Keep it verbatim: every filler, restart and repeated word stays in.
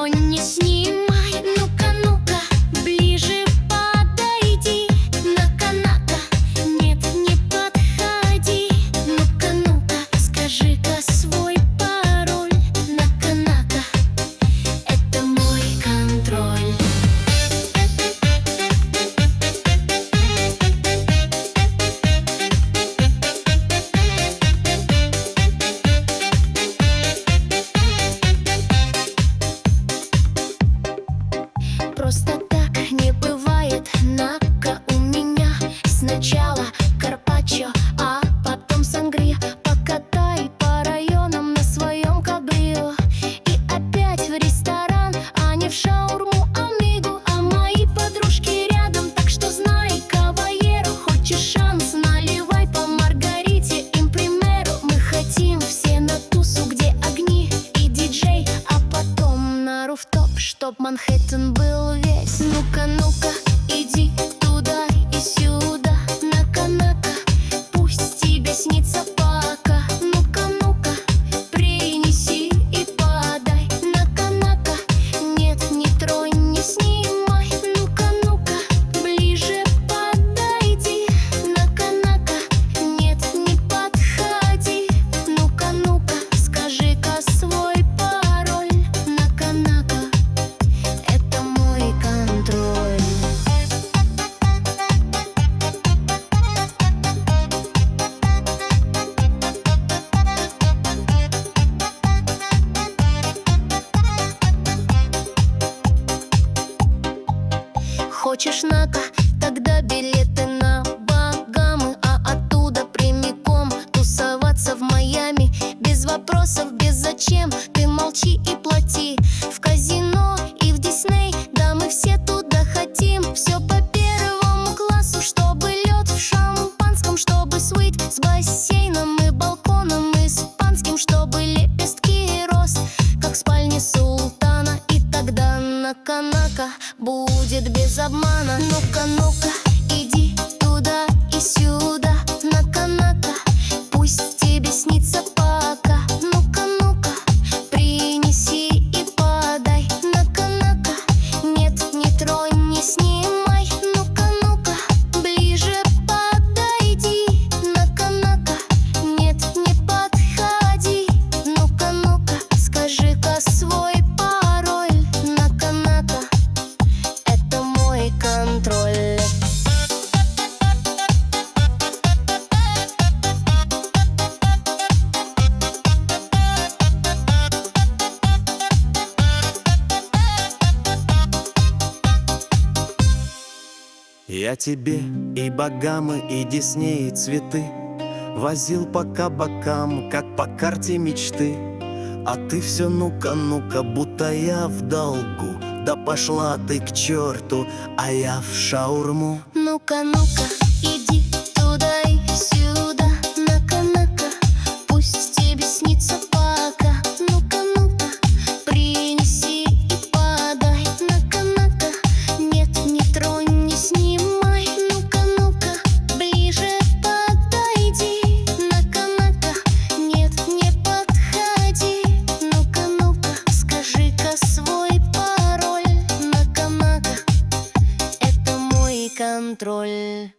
тронь, не снимай. Ну-ка, ну-ка, ближе подойди. Нака-нака, нет, не подходи. Ну-ка, ну-ка, скажи-ка свой пароль. Нака-нака, это мой контроль. Просто так не бывает. Нака у меня. Сначала карпаччо, а потом сангрия. Покатай по районам на своем кабрио. И опять в ресторан, а не в шаурму амигу. А мои подружки рядом, так что знай, кавалеру. Хочешь шанс, наливай по маргарите. Им примеру, мы хотим все на тусу, где огни и диджей. А потом на руфтоп, чтоб Манхэттен был весь. Ну-ка, ну-ка, иди туда и сюда. Нака-нака, пусть тебе снится пока. Ну-ка, ну-ка, принеси и подай. Нака-нака, нет, не тронь, не снимай. Ну-ка, ну-ка, ближе подойди. Нака-нака, нет, не подходи. Ну-ка, ну-ка, скажи-ка свой пароль. Нака-нака, это мой контроль. Хочешь нака? Тогда билеты на Багамы, а оттуда прямиком тусоваться в Майами. Без вопросов, без зачем, ты молчи и плати. В казино и в Дисней, да мы все туда хотим. Все по первому классу, чтобы лед в шампанском, чтобы суит с бассейном и балконом испанским, чтобы лепестки роз, как в спальне султана. И тогда нака-нака будет без обмана. Ну-ка, ну-ка, иди туда и сюда. Нака-нака, пусть тебе снится пока. Ну-ка, ну-ка, принеси и подай. Нака-нака, нет, не тронь, не снимай. Ну-ка, ну-ка, ближе подойди. Нака-нака, нет, не подходи. Ну-ка, ну-ка, скажи-ка свой пароль. Нака-нака, это мой контроль. Я тебе и Багамы, и Дисней, и цветы возил по кабакам, как по карте мечты. А ты все ну-ка, ну-ка, будто я в долгу. Да пошла ты к черту, а я в шаурму. Ну-ка, ну-ка,